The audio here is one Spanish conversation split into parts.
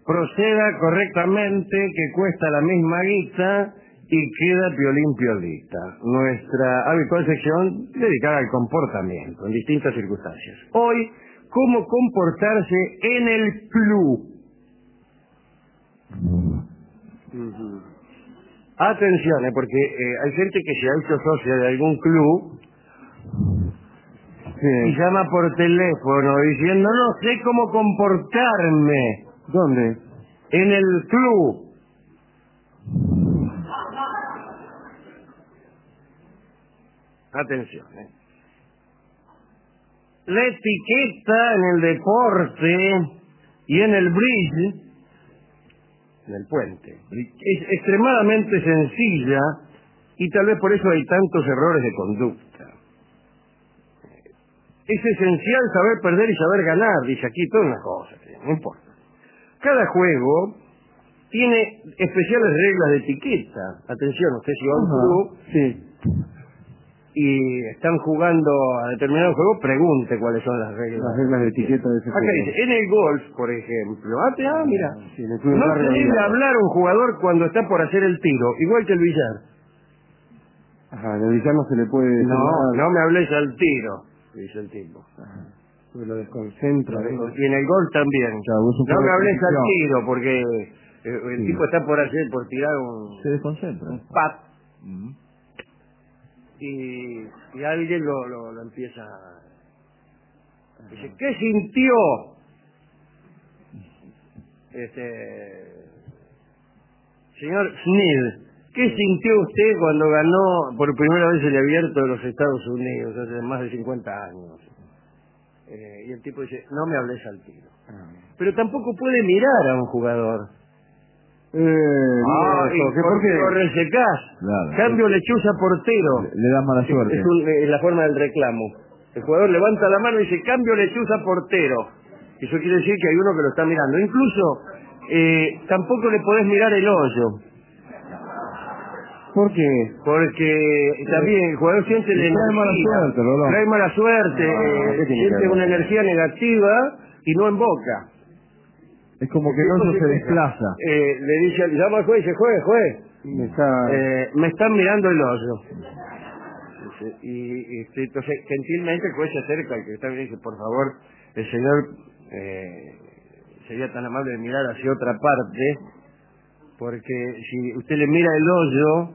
proceda correctamente, que cuesta la misma guita y queda piolín piolita. Nuestra habitual sección dedicada al comportamiento en distintas circunstancias. Hoy, cómo comportarse en el club. Atención, porque hay gente que se ha hecho socia de algún club y llama por teléfono diciendo no sé cómo comportarme. ¿Dónde? En el club. Atención. La etiqueta en el deporte y en el bridge, en el puente, es extremadamente sencilla y tal vez por eso hay tantos errores de conducta. Es esencial saber perder y saber ganar, dice aquí toda una cosa, no importa. Cada juego tiene especiales reglas de etiqueta. Atención, usted si va a un club y están jugando a determinado juego, pregunte cuáles son las reglas. Las reglas de etiqueta de ese juego. Acá dice, en el golf, por ejemplo, mira, no se debe hablar a un jugador cuando está por hacer el tiro, igual que el billar. Ajá, el billar no se le puede... No me hables al tiro, dice el tipo. Porque lo desconcentra. Y en el golf también. No me hables al tiro, porque el tipo está por tirar un... Se desconcentra. Un pat. Y alguien lo empieza... Dice, ¿qué sintió? Señor Smith, ¿qué sintió usted cuando ganó por primera vez el Abierto de los Estados Unidos hace más de 50 años? Y el tipo dice, no me hables al tiro. Pero tampoco puede mirar a un jugador. ¿Por qué? Lo resecás. Claro, Cambio lechuza portero. Le da mala suerte. Es la forma del reclamo. El jugador levanta la mano y dice, cambio lechuza portero. Eso quiere decir que hay uno que lo está mirando. Incluso, tampoco le podés mirar el hoyo. ¿Por qué? Porque también el jugador siente la energía. Trae mala suerte, siente una energía negativa y no emboca. Es como que el hoyo se desplaza. Le dice, llama al juez y dice, juez. Me están mirando el hoyo. Y entonces, gentilmente el juez se acerca al que está bien y dice, por favor, el señor sería tan amable de mirar hacia otra parte, porque si usted le mira el hoyo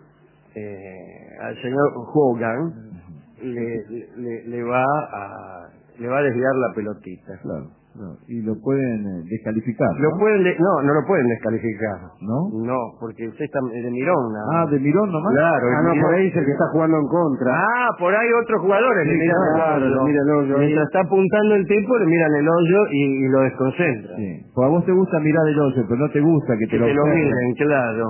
al señor Hogan, le va a desviar la pelotita. Claro. Y lo pueden descalificar. No lo pueden descalificar. ¿No? No, porque usted está de mirón. ¿De mirón nomás? Claro. Por ahí dice que está jugando en contra. Por ahí otros jugadores le miran el hoyo. Mientras está apuntando el tipo, le miran el hoyo y lo desconcentran. Sí. Pues a vos te gusta mirar el hoyo, pero no te gusta que te lo miren, claro.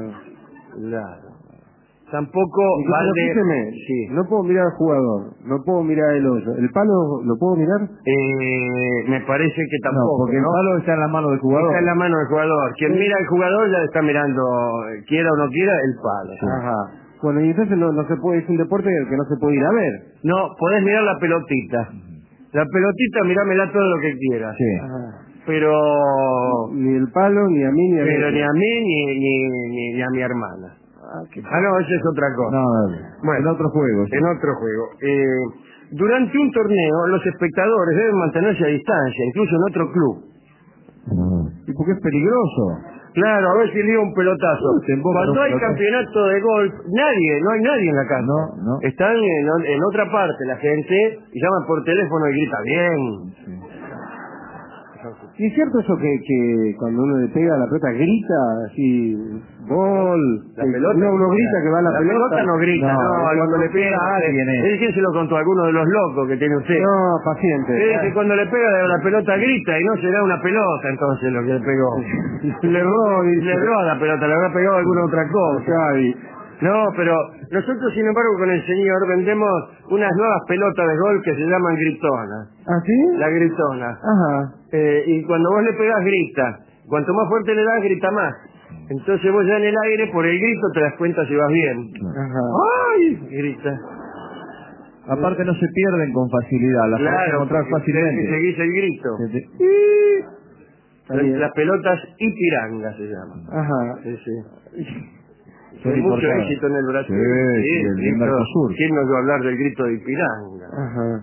Tampoco vale... No puedo mirar al jugador, no puedo mirar el hoyo. ¿El palo lo puedo mirar? Me parece que tampoco. No, porque el palo está en la mano del jugador. Está en la mano del jugador. Quien mira al jugador ya está mirando, quiera o no quiera, el palo. Sí. Ajá. Bueno, y entonces no se puede, es un deporte que no se puede ir a ver. No, podés mirar la pelotita. La pelotita, mirámela todo lo que quieras. Sí. Pero... Ni el palo, ni a mí, ni a ni a mí, ni a mi hermana. No, esa es otra cosa. Bueno, en otro juego. En otro juego. Durante un torneo, los espectadores deben mantenerse a distancia, incluso en otro club. ¿Y por qué es peligroso? Claro, a ver si lía un pelotazo. Cuando hay campeonato de golf, no hay nadie en la casa. No. Están en otra parte la gente y llaman por teléfono y grita bien. Sí. ¿Y es cierto eso que cuando uno le pega a la pelota grita así, gol? La pelota uno grita que va la pelota. La pelota no grita, cuando le pega a alguien. ¿Quién se lo contó? ¿Alguno de los locos que tiene usted? No, paciente. Es que cuando le pega la pelota grita y no será una pelota entonces lo que le pegó. Le erró a la pelota, le habrá pegado alguna otra cosa. No, pero nosotros sin embargo con el señor vendemos unas nuevas pelotas de golf que se llaman gritonas. ¿Ah, sí? La gritona. Ajá. Y cuando vos le pegás grita. Cuanto más fuerte le das, grita más. Entonces vos ya en el aire, por el grito, te das cuenta si vas bien. Ajá. ¡Ay! Grita. Aparte no se pierden con facilidad, las podés encontrar fácilmente. Seguís el grito. Las pelotas Ipiranga se llaman. Ajá. Sí, sí. Son Hay mucho importadas. éxito en el Brasil. Sí, el grito. Mercosur. ¿Quién nos va a hablar del grito de Ipiranga? Ajá.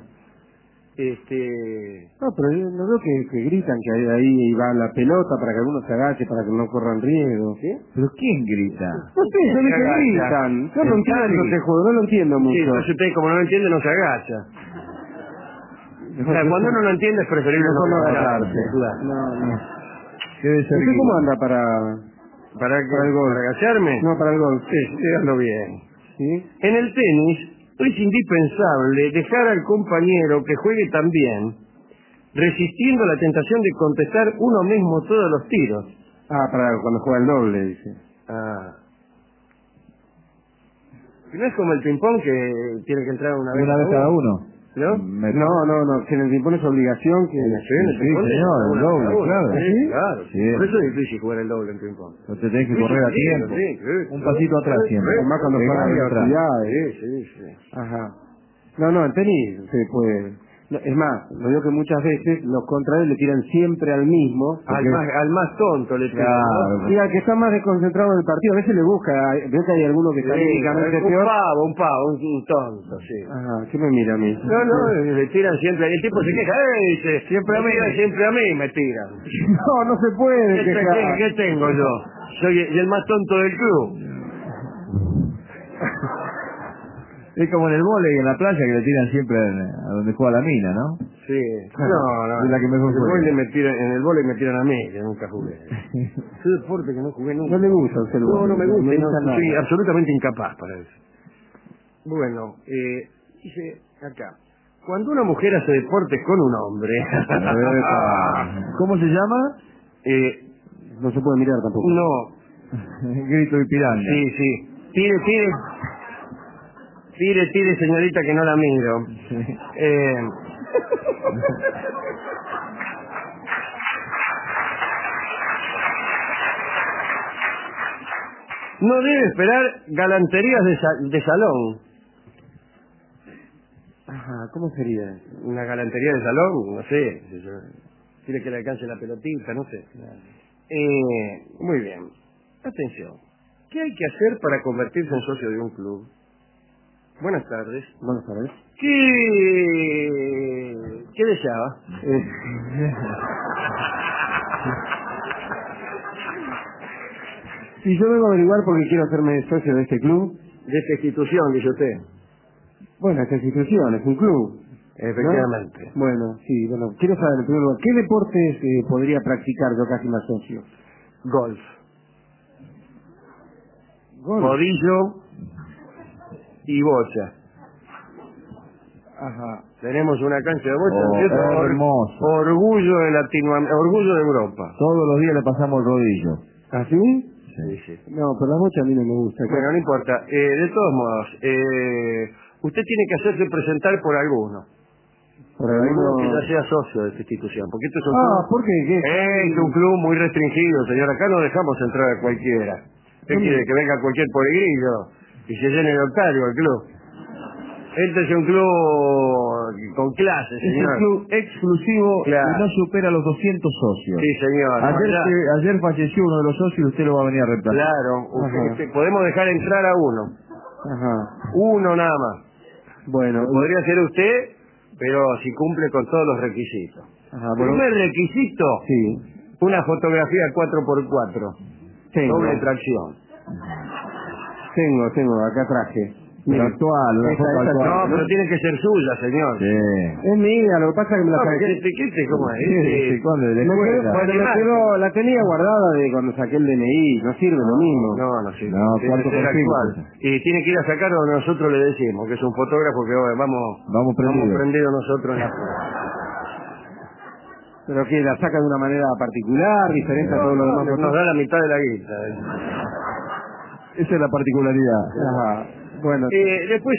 No, No, pero yo no veo que gritan que ahí va la pelota para que alguno se agache, para que no corran riesgo. ¿Sí? ¿Pero quién grita? No sé, yo vi que gritan. Yo no entiendo ese juego, no lo entiendo Sí, mucho. entonces usted como no lo entiende no se agacha. O sea, cuando uno no entiende es preferible mejor no agacharse. agacharse. Claro. No. Debe ser ¿Usted que- cómo anda para ¿Para qué? el gol? ¿Para agacharme? No, para el gol. Sí, sí, ando bien. ¿Sí? En el tenis es indispensable dejar al compañero que juegue también, resistiendo la tentación de contestar uno mismo todos los tiros. Ah, para cuando juega el doble, dice. Ah. Y no es como el ping-pong que tiene que entrar una vez cada uno. ¿no? No, que en el ping-pong es obligación que... En el Sí, ping-pong señor, es el una doble, cada uno. claro. Sí, ¿Sí? claro. Sí. Por eso es difícil jugar el doble en ping-pong. No te tenés que Sí, correr a sí, tiempo. sí, sí. Un pasito atrás siempre. Además cuando Pegá juegan y atrás. velocidades. Sí. Ajá. No, en tenis se puede... No, es más, lo digo que muchas veces los contrarios le tiran siempre al mismo. Al más tonto le tiran, Claro. ¿no? Y al que está más desconcentrado en el partido, a veces le busca, veo que hay alguno que está técnicamente un peor. pavo, un tonto, sí. Ajá, ¿qué me mira a mí? No, le tiran siempre, el tipo se queja, dice, siempre a mí me tiran. No se puede quejar. ¿Qué tengo yo? Soy el más tonto del club. Es como en el vóley en la playa que le tiran siempre a donde juega la mina, ¿no? Sí. No. Es la que mejor juega. En el vóley me tiran a mí, que nunca jugué. Es un deporte que no jugué nunca. No le gusta a usted el No vóley, me gusta, gusta nada. soy absolutamente incapaz para eso. Bueno, dice acá, cuando una mujer hace deportes con un hombre... ¿Cómo se llama? No se puede mirar tampoco. No, Grito de piranga. sí. Tire, señorita, que no la miro. No debe esperar galanterías de salón. Ajá, ¿cómo sería eso? Una galantería de salón, no sé. Quiere que le alcance la pelotita, no sé. Muy bien. Atención. ¿Qué hay que hacer para convertirse en socio de un club? Buenas tardes. Vamos a ver. ¿Qué deseaba? Si yo vengo a averiguar porque quiero hacerme socio de este club. De esta institución, dice usted. Bueno, esta institución es un club. Efectivamente. ¿No? Bueno, quiero saber en primer lugar, ¿qué deportes podría practicar yo casi más socio? Golf. Golf. Rodillo y bocha. Ajá. Tenemos una cancha de bocha. Hermoso. Orgullo de Latinoamérica, orgullo de Europa. Todos los días le pasamos el rodillo. ¿Así? Sí. No, pero la bocha a mí no me gusta. Bueno, no importa. De todos modos, usted tiene que hacerse presentar por alguno. Por Alguno que alguno... ya sea socio de esta institución. Porque esto es un Ah, club... ¿por qué? ¿Qué? Es un club muy restringido, señor. Acá no dejamos entrar a cualquiera. ¿Qué quiere? Que venga cualquier polegrillo y se llene el octavio el club. Este es un club con clase, Es señor. un club exclusivo Claro. y no supera los 200 socios. Sí, señor. Ayer falleció uno de los socios y usted lo va a venir a reemplazar. Claro. Podemos dejar entrar a uno. Ajá. Uno nada más. Bueno. Podría ser usted, pero si cumple con todos los requisitos. Ajá, bueno. Primer requisito, Sí. una fotografía 4x4. Tengo. Doble tracción. Tengo, acá traje. Pero Mire. actual, una foto actual. No, pero tiene que ser suya, señor. Sí. Es mía, lo que pasa es que me la No, saqué. ¿cómo es? Sí, ¿cuándo? ¿De la Me quedó- escuela? bueno, me quedó- la tenía guardada de cuando saqué el DNI, no sirve lo mismo. No sirve. No, Tiene que cuarto ser por cinco. actual. Y tiene que ir a sacar donde nosotros le decimos, que es un fotógrafo que Vamos prendidos. prendidos nosotros en la foto. Pero que la saca de una manera particular, diferente a todo lo demás. Nos da la mitad de la guita. Esa es la particularidad. Ajá. Bueno, Después,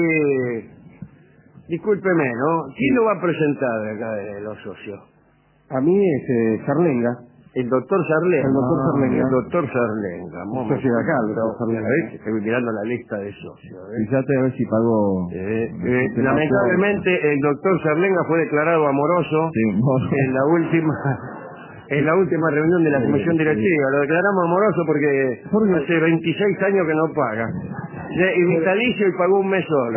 discúlpeme, ¿no? ¿Quién lo va a presentar de acá de los socios? a mí es Charlenga. El doctor Sarlenga. El doctor Sarlenga. El doctor Sarlenga. Socio de acá, el doctor Sarlenga. ¿Ves? Estoy mirando la lista de socios. Fíjate a ver si pagó. Lamentablemente el doctor Sarlenga fue declarado amoroso Sí, en la última En la última reunión de la comisión directiva. Lo declaramos amoroso porque hace 26 años que no paga. Y vitalicio y pagó un mes solo.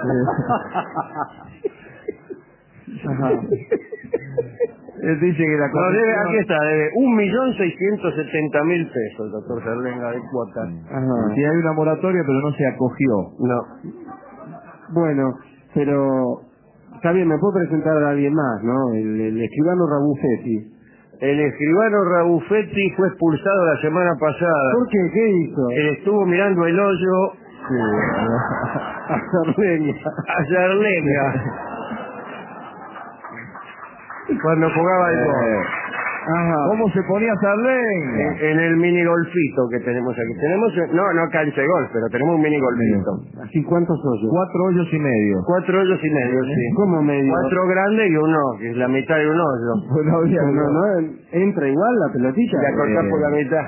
Él dice que la no, debe, aquí está, debe 1.670.000 pesos, doctor Serlenga, de cuota. Sí, hay una moratoria, pero no se acogió. No. Bueno, pero está bien, me puedo presentar a alguien más, ¿no? El escribano Rabufetti. El escribano Rabufetti fue expulsado la semana pasada. ¿Por qué? ¿Qué hizo? Él estuvo mirando el hoyo a Sarlenga. A Sarlenga. Cuando jugaba el gol. ¿Cómo se ponía Sarlenga? En el mini golfito que tenemos aquí. Tenemos, no cancha de golf, pero tenemos un mini golfito. ¿Así cuántos hoyos? 4 hoyos y medio. 4 hoyos y medio, sí. ¿Cómo medio? 4 grandes y uno, que es la mitad de un hoyo. No, entra igual la pelotita. La cortás por la mitad.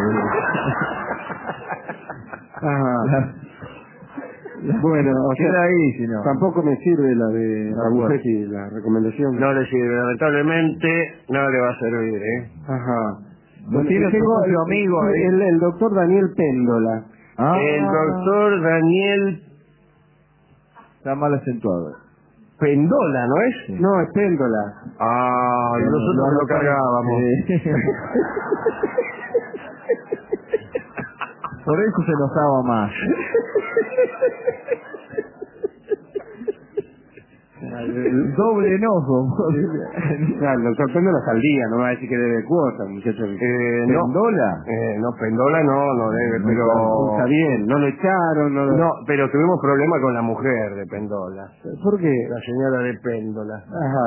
Bueno, o sea, ahí, si no. tampoco me sirve la de Rabufetti, la recomendación. No le sirve, lamentablemente no le va a servir, Bueno, tiene tengo su amigo ahí. el doctor Daniel Péndola. El doctor Daniel Está mal acentuado. Pendola, ¿no es? No, es Péndola. Nosotros lo cargábamos. Por eso se notaba más. El doble enojo. El doctor Péndola está al día, no va a decir que debe cuota, muchachos. ¿Pendola? No, Pendola no debe, pero... Está bien, no lo echaron, No, pero tuvimos problemas con la mujer de Pendola. ¿Por qué? La señora de Péndola.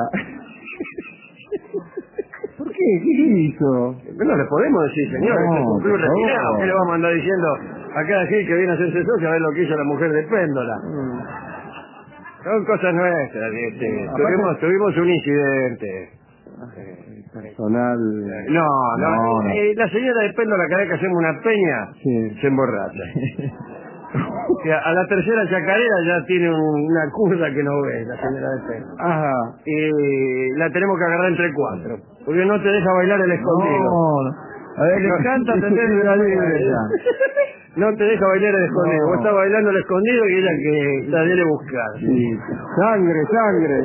¿Por qué? ¿Qué hizo? No le podemos decir, señor, No, este es un club por favor. retirado. ¿Qué le vamos a andar diciendo a cada gente que viene a hacerse socio a ver lo que hizo la mujer de Péndola? Son cosas nuestras. Tuvimos un incidente. Personal. No. La señora de Péndola, cada vez que hacemos una peña, se emborracha. Que a la tercera chacarera ya tiene una curda que no ve, la señora de Péndola. Y la tenemos que agarrar entre 4, porque no te deja bailar el escondido. A ver, le encanta tener la libre. No te deja bailar el escondido. Vos estás bailando el escondido y ella que saliera a buscar. Sangre.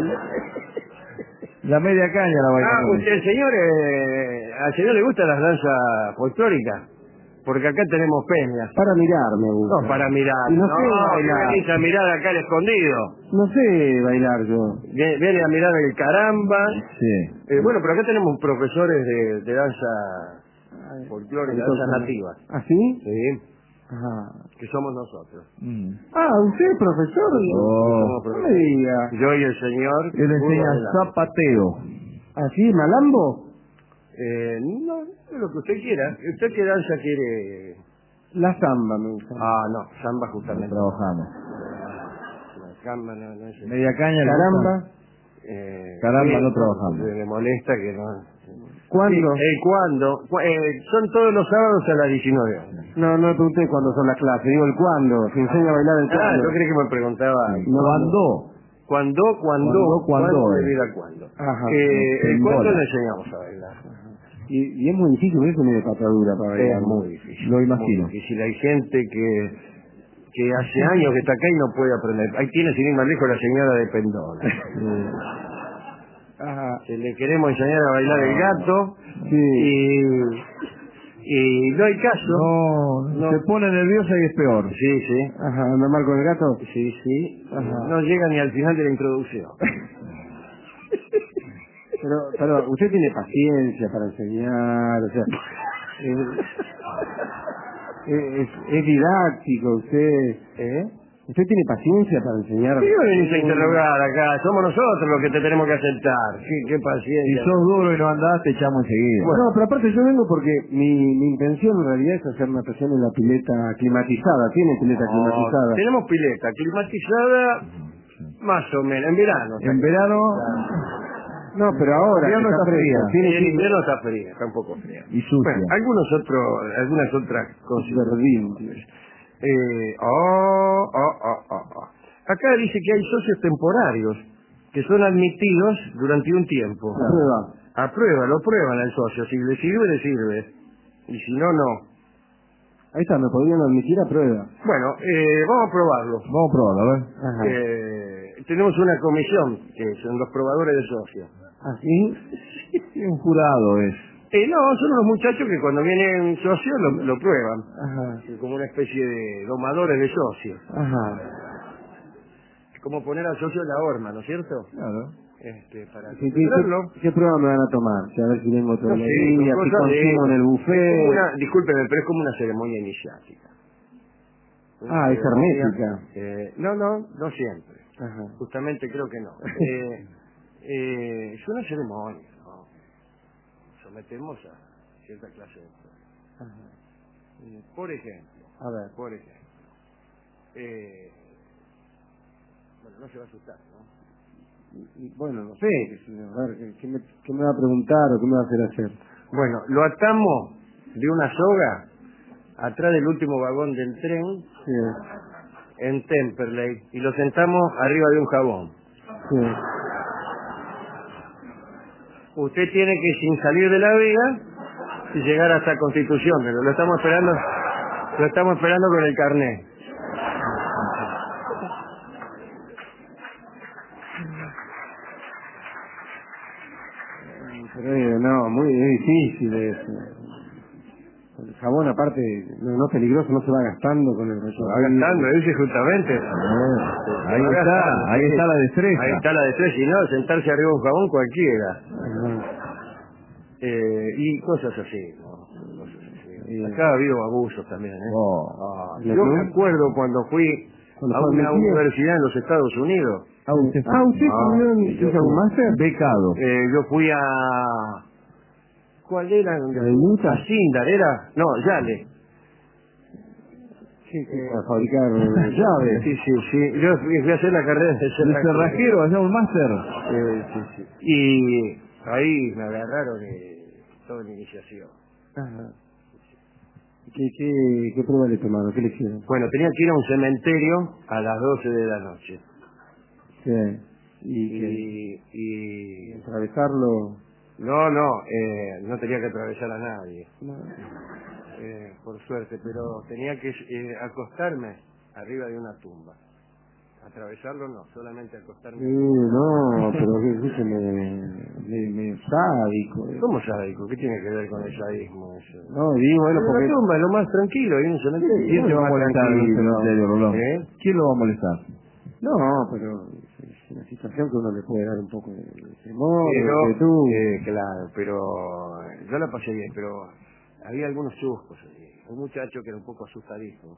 La media caña la baila. Usted, señor, al señor le gustan las danzas folclóricas. Porque acá tenemos peñas. Para mirar me gusta. No, para mirar. No sé bailar. Venís a mirar acá el escondido. No sé bailar yo. Viene a mirar el caramba. Sí. Bueno, pero acá tenemos profesores de danza folclórica, danzas nativas. ¿Ah, sí? Sí. Que somos nosotros. ¿Usted es profesor? No me diga. Yo y el señor. Él enseña zapateo. ¿Así, malambo? No, lo que usted quiera. ¿Usted qué danza quiere? La samba me gusta. No, samba justamente. Trabajamos. La samba no es... Media caña. Caramba. Caramba, no trabajamos. Me molesta que no... ¿Cuándo? ¿Cuándo? Son todos los sábados a las 19 horas. No pregunté cuándo son las clases, digo el cuándo. Se enseña a bailar el cuándo. Yo creí que me preguntaba. ¿Cuándo? ¿Cuándo? Debido a cuándo. El cuándo le enseñamos a bailar. Y es muy difícil, eso es medio patadura para bailar. Es muy difícil. Lo imagino. Muy difícil. Hay gente que hace años que está acá y no puede aprender. Ahí tiene sin ir más lejos la señora de Pendola. Que le queremos enseñar a bailar el gato y no hay caso. No, se pone nerviosa y es peor. Sí. ¿Anda mal con el gato? Sí. No llega ni al final de la introducción. Pero usted tiene paciencia para enseñar, o sea, es didáctico usted, ¿Usted tiene paciencia para enseñar? ¿Qué venís a interrogar acá? Somos nosotros los que te tenemos que aceptar. ¿Qué paciencia? Si sos duro y no andás, te echamos enseguida. Bueno, pero aparte yo vengo porque mi intención en realidad es hacer una natación en la pileta climatizada. ¿Tiene pileta climatizada? Tenemos pileta climatizada más o menos, en verano. En verano... No, pero ahora no está fría. En invierno está fría, está un poco fría. Y sucia. Bueno, algunas otras cosas. Acá dice que hay socios temporarios que son admitidos durante un tiempo. Lo prueban al socio. Si le sirve, le sirve. Y si no, no. Ahí está, me podrían admitir a prueba. Bueno, vamos a probarlo. Vamos a probarlo, a ver. Ajá. Tenemos una comisión, que son los probadores de socios. ¿Ah, sí? Sí, un jurado es. No, son unos muchachos que cuando vienen socios lo prueban. Ajá. Como una especie de domadores de socios. Ajá. Es como poner al socio en la horma, ¿no es cierto? Claro. Para ¿Qué prueba me van a tomar? Si a ver si vengo todos los días, si cosas consumo en el buffet. Discúlpeme, pero es como una ceremonia iniciática. Es hermética. No siempre. Ajá. Justamente creo que no. Es una ceremonia, ¿no? Sometemos a cierta clase de cosas. Ajá. Por ejemplo. A ver. Bueno, no se va a asustar, ¿no? Bueno, no sé, a ver, ¿qué me va a preguntar o qué me va a hacer? Bueno, lo atamos de una soga atrás del último vagón del tren Sí. en Temperley y lo sentamos arriba de un jabón. Sí. Usted tiene que, sin salir de la vía, llegar hasta Constitución, pero lo estamos esperando con el carnet. Pero no, muy difícil eso. El jabón, aparte, no es peligroso, no se va gastando con el Se va gastando, dice justamente. Ahí está la destreza. Ahí está la destreza, y no, sentarse arriba de un jabón cualquiera. Ajá. Y cosas así, ¿no? Acá ha habido abusos también, ¿eh? Yo me acuerdo cuando fui a una universidad en los Estados Unidos. ¿Usted hizo un máster? Becado. Yo fui a... ¿Cuál era? A Sindar, ¿era? No, Yale. Sí, para fabricar llaves. Sí. Yo fui a hacer la carrera de cerrajero, hacer un máster. Sí. Y ahí me agarraron toda la iniciación. Ajá. ¿Qué prueba le tomaron? ¿Qué le hicieron? Bueno, tenía que ir a un cementerio a las 12 de la noche. Sí. Y atravesarlo. No tenía que atravesar a nadie. No. Por suerte, pero tenía que acostarme arriba de una tumba. Atravesarlo no, solamente acostarme. No, pero medio sádico. ¿Cómo sádico? ¿Qué tiene que ver con el sadismo eso? No, digo, bueno, porque... La tumba es lo más tranquilo, hay un cementerio. ¿Quién te va a molestar en un cementerio, Rolón? ¿Quién lo va a molestar? No, pero es una situación que uno le puede dar un poco de temor, de quietud. Claro, pero yo la pasé bien, pero había algunos chuscos. Un muchacho que era un poco asustadizo.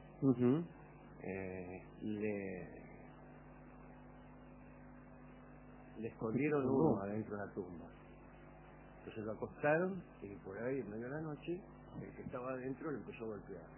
Le escondieron uno adentro de la tumba. Entonces lo acostaron y por ahí, en medio de la noche, el que estaba adentro le empezó a golpear.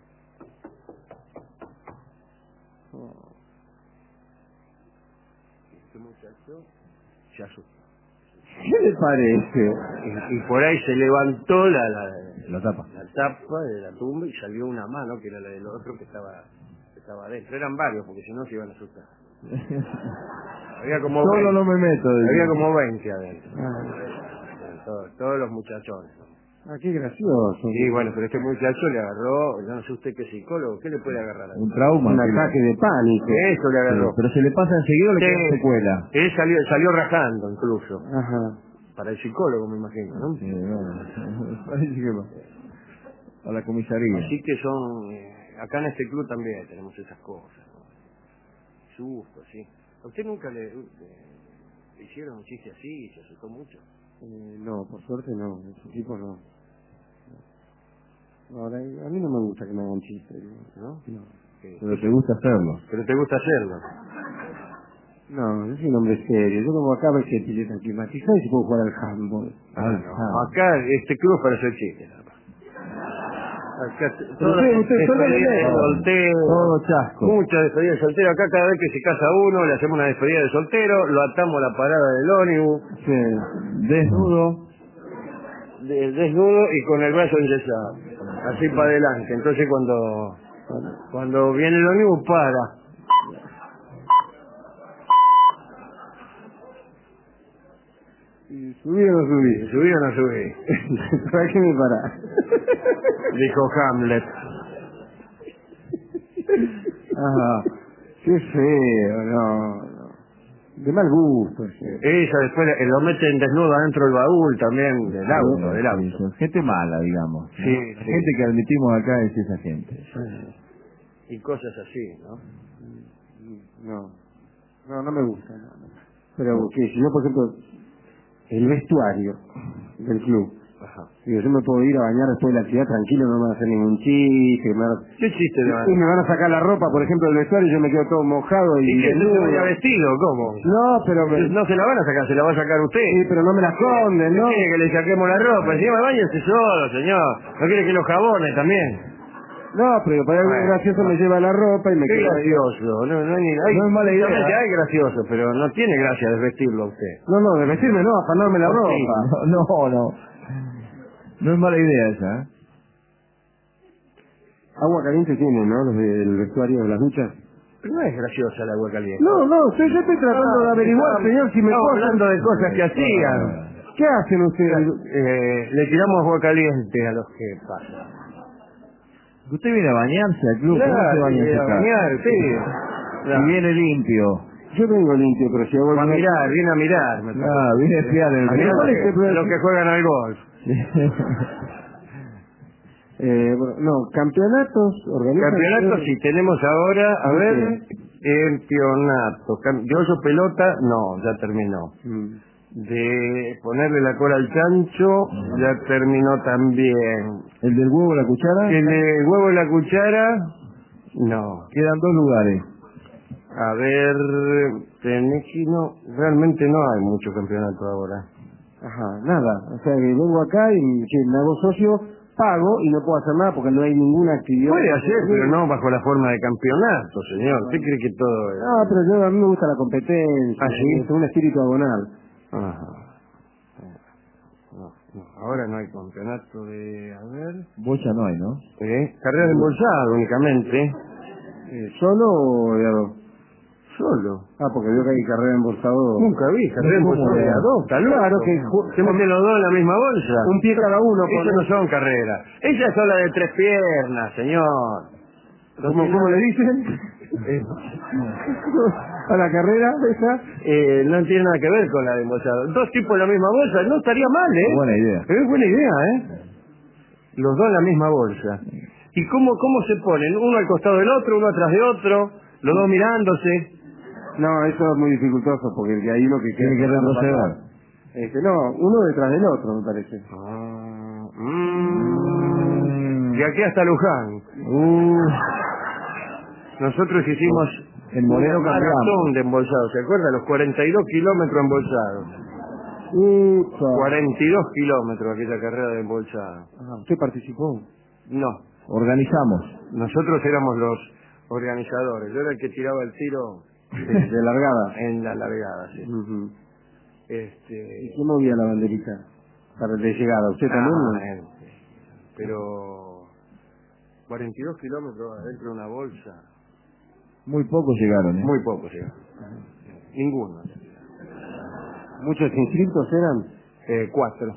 Este muchacho se asustó. ¿Qué le parece? Y por ahí se levantó la tapa de la tumba y salió una mano que era la del otro que estaba adentro. Eran varios porque si no se iban a asustar. Había como Solo 20. no me meto. Había como 20 adentro. Todos los muchachones. Qué gracioso. Sí, bueno, pero este muchacho le agarró, yo no sé usted qué psicólogo, ¿qué le puede agarrar a él? Un trauma. Un ataque de pánico. Eso le agarró. Pero se le pasa enseguida o le queda secuela. Él salió rajando incluso. Ajá. Para el psicólogo, me imagino, ¿no? Sí, bueno. Parece que va. A la comisaría. Así que son... acá en este club también tenemos esas cosas, ¿no? Susto, sí. ¿A usted nunca le hicieron un chiste así y se asustó mucho? No, por suerte no. Ese tipo no. Ahora, a mí no me gusta que me hagan chistes, ¿no? No. Pero te gusta hacerlo. Pero te gusta hacerlo. No, yo soy un hombre serio. Yo como acá ves que pileta climatizado y se puedo jugar al handball. Acá este club es para hacer chistes. Acá usted soltero, todo chasco. muchas despedidas de soltero. Acá cada vez que se casa uno le hacemos una despedida de soltero, lo atamos a la parada del ómnibus. Sí. Desnudo. Desnudo y con el brazo enyesado. Así para adelante. Entonces cuando viene el ómnibus para. Y ¿Subí o no subí? ¿Subí o no subí? ¿Para qué me parás? Dijo Hamlet. Ajá. Qué feo, no. De mal gusto. Ella después lo meten desnudo adentro del baúl también, del auto. Gente mala, digamos. Sí, La gente que admitimos acá es esa gente. Y cosas así, ¿no? No me gusta. No. Pero que si yo, por ejemplo, el vestuario del club, digo, yo me puedo ir a bañar después de la actividad tranquilo, no me van a hacer ningún chiste. ¿Qué chiste de y me van a sacar la ropa, por ejemplo, del vestuario y yo me quedo todo mojado. ¿Y que no se vaya vestido? ¿Cómo? No, pero... No se la van a sacar, se la va a sacar usted. Sí, pero no me la esconden, ¿no? ¿No quiere que le saquemos la ropa? Encima bañese solo, señor. ¿No quiere que los jabones también? No, pero para algo gracioso me lleva la ropa y me qué quedo gracioso. No es mala idea. Hay gracioso, pero no tiene gracia desvestirlo a usted. No, de vestirme no, afanarme la ropa. Sí, no es mala idea esa, ¿eh? Agua caliente tiene, ¿no? Los del vestuario de las duchas. Pero no es graciosa el agua caliente. No, yo estoy tratando de averiguar, señor, si me Estamos puedo... hablando de cosas que hacían. ¿Qué hacen ustedes? Le tiramos agua caliente a los que pasan. Usted viene a bañarse al club, ¿cómo se baña en su casa? Bañar, sí. Y viene limpio. Yo vengo limpio, pero si hago... Viene a mirar. Viene a espiar el Los que juegan al golf. Campeonatos organizados. Campeonatos sí tenemos ahora, a ver, campeonato. Yo pelota, no, ya terminó. De ponerle la cola al chancho, ya terminó también. ¿El del huevo y la cuchara? El del huevo y la cuchara, no. Quedan 2 lugares. A ver, no, realmente no hay mucho campeonato ahora. Ajá, nada. O sea, que vengo acá y me hago socio, pago y no puedo hacer nada porque no hay ninguna actividad. Puede hacer, pero no bajo la forma de campeonato, señor. ¿Usted cree que todo es...? No, pero a mí me gusta la competencia. ¿Ah, sí? Es un espíritu agonal. Ajá. No, ahora no hay campeonato de... A ver... Bolsa no hay, ¿no? Carrera de embolsado únicamente. ¿Solo o de a dos? Solo. Porque veo que hay carrera de embolsado. Nunca vi carrera de embolsado de a dos. Claro que... ¿Se meten los dos en la misma bolsa? Un pie cada uno. Esas no son carreras. Esas son las de 3 piernas, señor. ¿Cómo le dicen? ¿A la carrera esa? No tiene nada que ver con la de embolsado. 2 tipos en la misma bolsa, no estaría mal, ¿eh? Buena idea. Es buena idea, ¿eh? Los dos en la misma bolsa. ¿Y cómo se ponen? Uno al costado del otro, uno atrás de otro, los dos mirándose. No, eso es muy dificultoso porque hay uno que tiene que retroceder. No, uno detrás del otro, me parece. De aquí hasta Luján. Nosotros hicimos el Moreno maratón de embolsados, ¿se acuerdan? Los 42 kilómetros embolsados. 42 kilómetros aquella carrera de embolsado. ¿Usted participó? No. Organizamos. Nosotros éramos los organizadores. Yo era el que tiraba el tiro de largada. En la largada, sí. ¿Y quién movía la banderita para de llegada? ¿Usted también? Pero 42 kilómetros adentro de una bolsa. Muy pocos llegaron, ¿eh? Muy pocos llegaron. Ninguno. ¿Muchos inscritos eran? 4.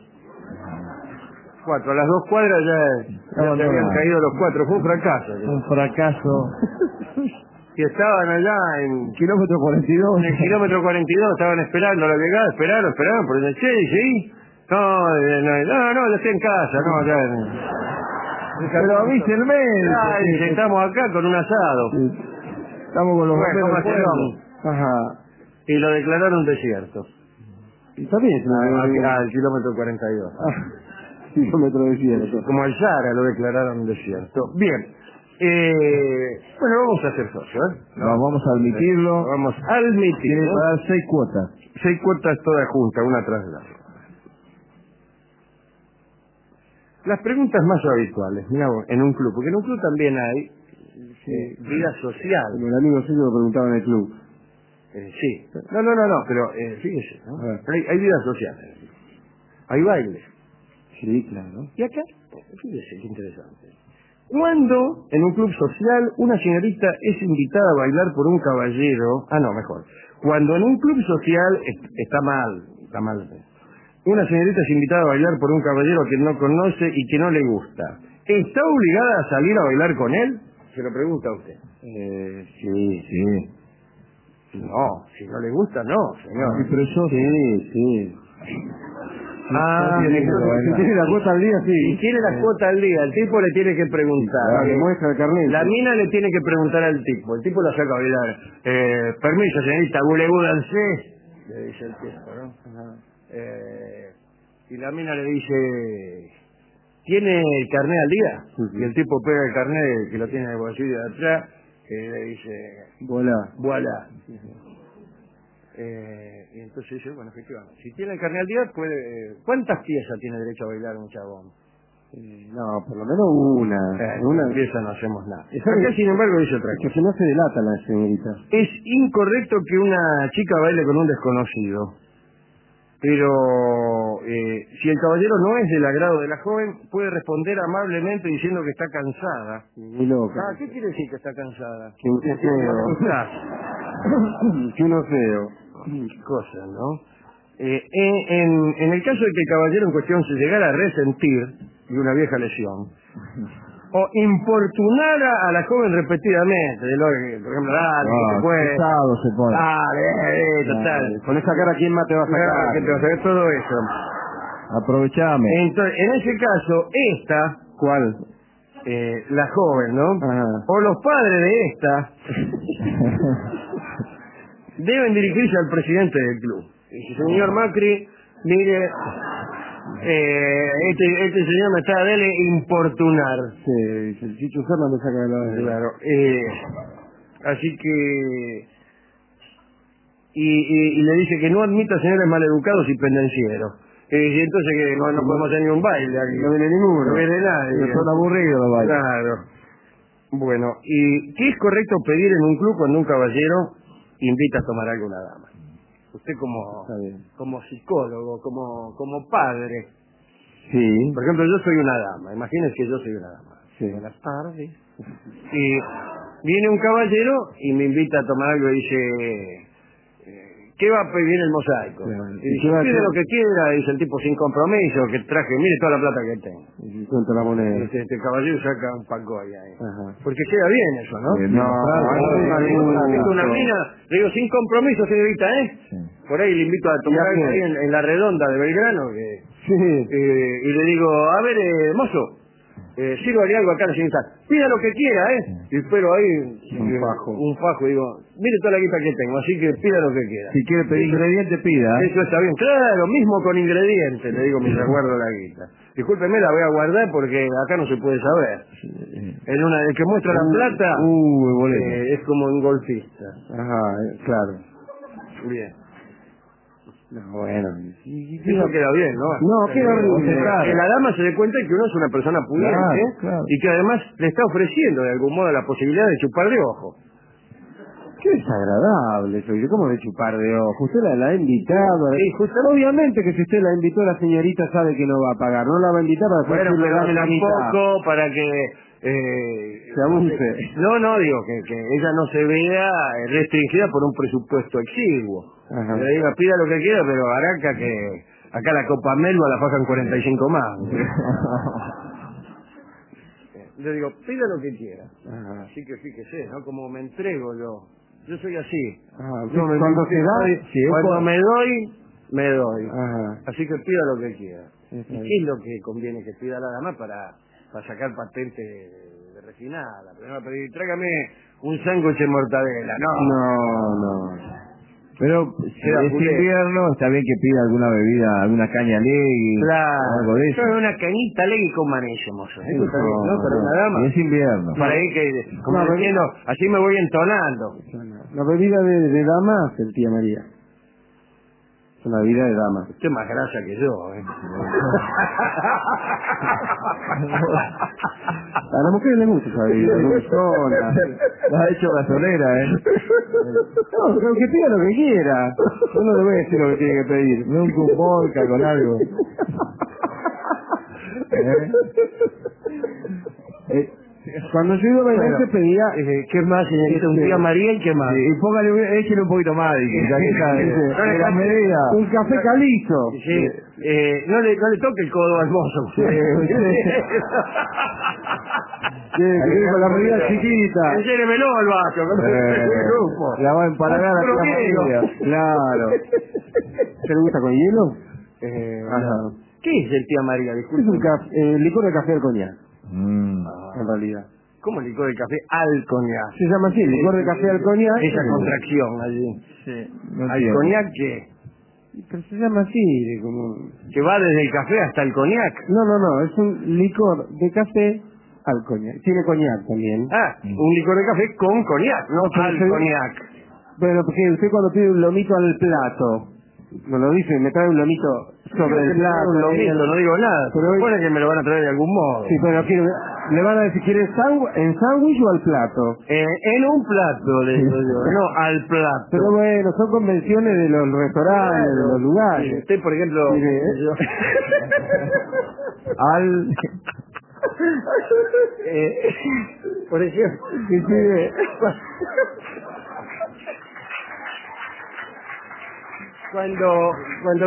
A las 2 cuadras ya se habían caído los 4. Fue un fracaso. Un fracaso. Y estaban allá en kilómetro 42. En el kilómetro 42 estaban esperando la llegada, esperaron, por el che, ¿sí? No, ya estoy en casa, no, ya. Pero avísenme. Estamos acá con un asado. Sí. Estamos con los bomberos. Ajá. Y lo declararon desierto. ¿Y está bien? Al kilómetro 42. Kilómetro desierto. Como al Zara lo declararon desierto. Bien. Bueno, vamos a hacer socio, ¿eh? Vamos a admitirlo. Vamos a admitirlo. Tiene que pagar 6 cuotas. 6 cuotas todas juntas, una tras la otra. Las preguntas más habituales, mira, en un club, porque en un club también hay vida social. Como el amigo suyo lo preguntaba en el club. Sí. No, pero fíjese, ¿no? Hay vida social. Hay bailes. Sí, claro. Y acá, fíjese, qué interesante. Cuando en un club social una señorita es invitada a bailar por un caballero, cuando en un club social está mal, Una señorita es invitada a bailar por un caballero que no conoce y que no le gusta. ¿Está obligada a salir a bailar con él? Se lo pregunta a usted. Sí. No, si no le gusta, no, señor. Sí, pero yo... Sí. Si tiene la cuota al día, sí. Si tiene la cuota al día, el tipo le tiene que preguntar. Le muestra el carnet. La mina le tiene que preguntar al tipo. El tipo la saca a bailar. Permiso, señorita, gúdanse. Le dice el tipo, ¿no? Y la mina le dice, ¿tiene el carnet al día? Y el tipo pega el carnet que lo tiene en el bolsillo de atrás, y le dice, voilà. Y entonces dice, bueno, efectivamente, si tiene el carnet al día, puede... ¿Cuántas piezas tiene derecho a bailar un chabón? No, por lo menos una pieza no hacemos nada. Acá, sin embargo, dice otra cosa. Que no se delata la señorita. Es incorrecto que una chica baile con un desconocido. Pero si el caballero no es del agrado de la joven, puede responder amablemente diciendo que está cansada. Muy loca. ¿Qué quiere decir que está cansada? Que usted que uno feo. Qué cosa, ¿no? En el caso de que el caballero en cuestión se llegara a resentir de una vieja lesión, o importunara a la joven repetidamente, por ejemplo, se pone. total. Con esa cara, ¿quién más te va a sacar? ¿Qué te va a sacar todo eso? Aprovechame. Entonces, en ese caso, esta... ¿Cuál? La joven, ¿no? Ajá. O los padres de esta deben dirigirse al presidente del club. Dice, señor Macri, mire, este señor me está de importunar. Sí, el Chicho Serna me saca de la... Claro. Así que... Y le dice que no admita señores maleducados y pendencieros. Y entonces que no podemos hacer ni un baile aquí. No viene ninguno. No viene nadie. Son aburridos los bailes. Claro. Bueno, ¿y qué es correcto pedir en un club cuando un caballero invita a tomar algo a una dama? Usted como psicólogo, como padre. Sí. Por ejemplo, yo soy una dama. Imagínense que yo soy una dama. Sí. Buenas tardes. Y viene un caballero y me invita a tomar algo y dice... ¿Qué va a pedir el mosaico? Claro. Y dice, pide lo que quiera, dice el tipo sin compromiso, que traje, mire toda la plata que tengo. Y cuenta la moneda. Este caballero saca un pacoy ahí. Ajá. Porque queda bien eso, ¿no? Una mina, le digo, sin compromiso, señorita, ¿eh? Sí. Por ahí le invito a tomar algo ahí en la redonda de Belgrano, y le digo, a ver, mozo, sírvale algo acá a la señorita. Pida lo que quiera, ¿eh? Y espero ahí un fajo, digo, mire toda la guita que tengo, así que pida lo que quiera. Si quiere pedir ingredientes, pida. Eso está bien. Claro, mismo con ingredientes, le digo mientras guardo la guita. Discúlpeme, la voy a guardar porque acá no se puede saber. El que muestra la plata es como un golfista. Ajá, claro. Bien. No, bueno. Eso queda bien, ¿no? No, queda horrible. Que la dama se dé cuenta que uno es una persona pudiente, claro. Y que además le está ofreciendo de algún modo la posibilidad de chupar de ojo. Qué desagradable eso. ¿Cómo de chupar de ojo? Usted la ha invitado. Sí, obviamente que si usted la invitó, la señorita sabe que no va a pagar. No la va a invitar para después bueno, le dame la mitad. Tampoco para que... se abuse. No, digo, que ella no se vea restringida por un presupuesto exiguo. Ajá. Le diga, pida lo que quiera, pero Araca que acá la Copa Melba la pagan 45 más. Le digo, pida lo que quiera. Ajá. Así que fíjese, ¿no? Como me entrego yo. Yo soy así. Cuando me doy, me doy. Ajá. Así que pida lo que quiera. ¿Y bien. qué es lo que conviene que pida la dama para sacar patente de refinada? Pero no, pedir, tráigame un sándwich de mortadela. No. Pero si es invierno, está bien que pida alguna bebida, alguna caña alegre, algo de eso. Una cañita alegre con manejo, mozo. Eso está bien, ¿no? Para una dama. Y es invierno. Para ahí que, como diciendo, así me voy entonando. La bebida de dama, tía María. Es una bebida de dama. Usted es más grasa que yo, ¿eh? A las mujeres les gusta esa bebida, dulzona. La ha hecho gasolera, ¿eh? No, pero que pida lo que quiera. Yo no le voy a decir lo que tiene que pedir. No un vodka con algo. Cuando yo iba a bailar se pedía... ¿Qué más, señorita? Un tía María y qué más. Y póngale, échale un poquito más, dije, ya que está de la medida. Un café calizo. Sí. No le toque el codo al mozo. Con la medida chiquita. Enséñemelo al vaso. La va a empalagar a la medida. Claro. ¿Te le gusta con hielo? No. ¿Qué es el tía María? Disculpe. Es un licor de café al coñac. En realidad. ¿Cómo licor de café al coñac? Se llama así, licor de café al coñac. Esa contracción allí. Sí. ¿Al coñac qué? Pero se llama así, como... ¿Que va desde el café hasta el coñac? No, es un licor de café al coñac. Tiene coñac también. Un licor de café con coñac, no al coñac. Bueno, porque usted cuando pide un lomito al plato, me lo dice, me trae un lomito sobre el plato. Un lomito, no digo nada. Pero supone que me lo van a traer de algún modo. Sí, pero le van a decir, ¿quiere en sándwich o al plato? En un plato, le digo yo. No, al plato. Pero bueno, son convenciones de los restaurantes, de los lugares. Sí, usted, por ejemplo... Al... por ejemplo... Cuando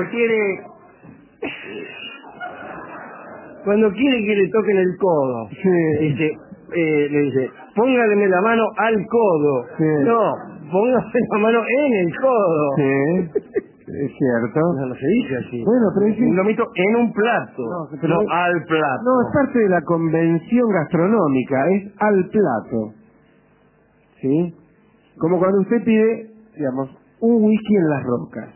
quiere que le toquen el codo, le dice, póngale la mano al codo. No, póngale la mano en el codo. Es cierto. No se dice así. Bueno, pero es un lomito en un plato, no al plato. No, es parte de la convención gastronómica, es al plato. ¿Sí? Como cuando usted pide, digamos, un whisky en las rocas.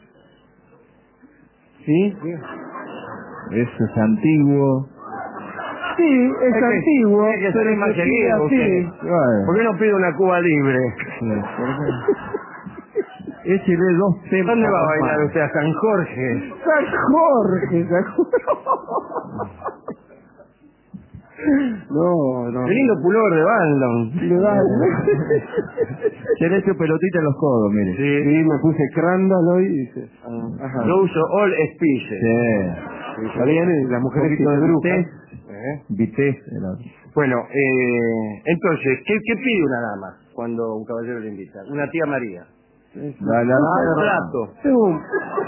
¿Sí? Eso es antiguo. Sí, es antiguo. Tiene que ser más seguido usted. ¿Por qué no pide una Cuba libre? Échele 2 temas. ¿Dónde va a bailar usted? ¿A San Jorge? San Jorge. No. Qué lindo pulor de Bandon. Se le hecho pelotita en los codos, mire. Sí, me puse crándalo y dice. Yo uso All Spice. Sí. Está bien, las mujeres que de brujas. Vité. Bueno, entonces, ¿qué pide una dama cuando un caballero le invita? Una tía María. Al plato. Según.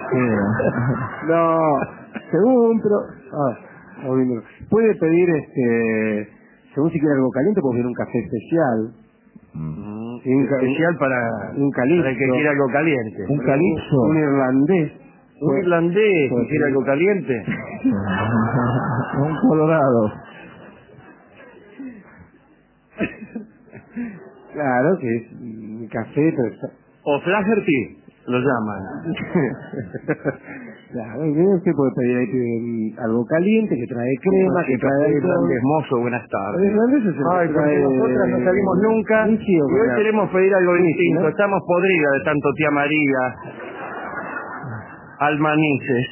Según, pero... puede pedir, según si quiere algo caliente, puede pedir un café especial. Especial para un calipso. Para el que quiera algo caliente. Un calipso. Un irlandés. Un irlandés que quiera algo caliente. Un colorado. Claro que es un café, pero... O Flaherty, lo llaman. Claro, usted puede pedir ahí algo caliente, que trae crema, que trae... Irlandés mozo, buenas tardes. Ay, porque nosotras no salimos nunca y hoy queremos pedir algo distinto. Estamos podridas de tanto tía María, almanices.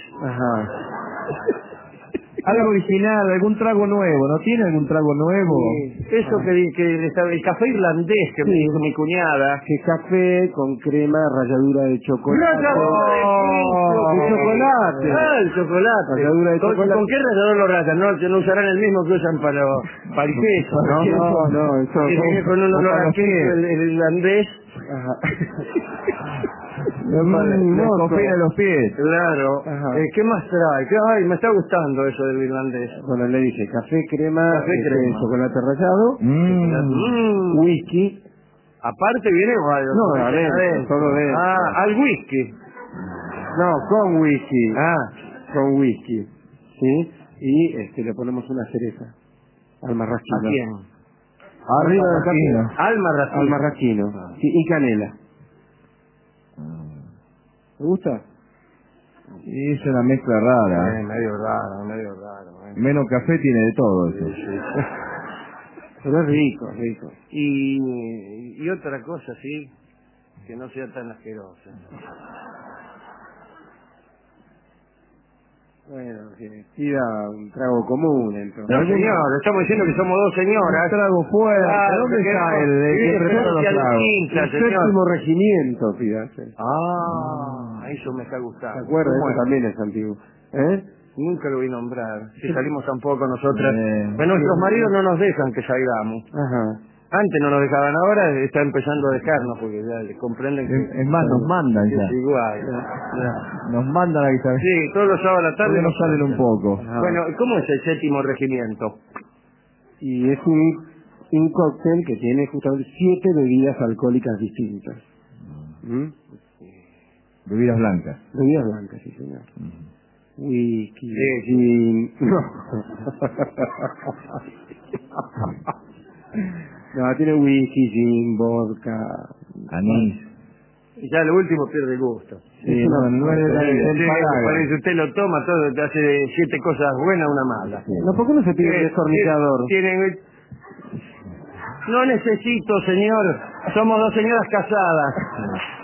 Algo original, algún trago nuevo. ¿No tiene algún trago nuevo? Eso el café irlandés que me dijo mi cuñada. Que café con crema, ralladura de chocolate. ¡De chocolate! El chocolate. Ralladura de chocolate. ¿Con qué rallador lo rayan? No usarán el mismo que usan para el queso, ¿no? No, eso. Con un olor a queso, el irlandés. Confina los pies. Claro. ¿Qué más trae? Ay, me está gustando eso del irlandés. Bueno, le dije café, crema, chocolate rallado, whisky. Aparte viene no, adentro, solo dentro. Al whisky. No, con whisky. Con whisky. ¿Sí? Y le ponemos una cereza al marrasquino. ¿A quién? Arriba del café. Al marrasquino. Sí, y canela. ¿Te gusta? Sí, es una mezcla rara. Medio raro. Menos café tiene de todo eso. Pero es rico. Y otra cosa, sí, que no sea tan asquerosa. Bueno, que pida un trago común, entonces. No, señor, estamos diciendo que somos dos señoras. Un trago fuera. ¿Dónde está el que prepara los tragos? El séptimo regimiento, pídase. Eso me está gustando. ¿Se acuerda? Eso también es antiguo. Nunca lo vi nombrar. Si salimos tampoco nosotras. Pero nuestros maridos no nos dejan que salgamos. Ajá. Antes no nos dejaban, ahora está empezando a dejarnos porque ya comprenden que... Es más, nos mandan ya. Es igual. Nos mandan a avisar. Sí, todos los sábados a la tarde nos salen un poco. Bueno, ¿cómo es el 7º regimiento? Y es un cóctel que tiene justamente 7 bebidas alcohólicas distintas. Bebidas blancas. Bebidas blancas, sí, señor. Whisky, Sí. No. No, tiene whisky, gin, vodka, anís. Ya lo último pierde el gusto. Sí, no es parece usted lo toma todo, te hace 7 cosas buenas, una mala. No, ¿por qué no se pide un destornillador? No necesito, señor. Somos 2 señoras casadas.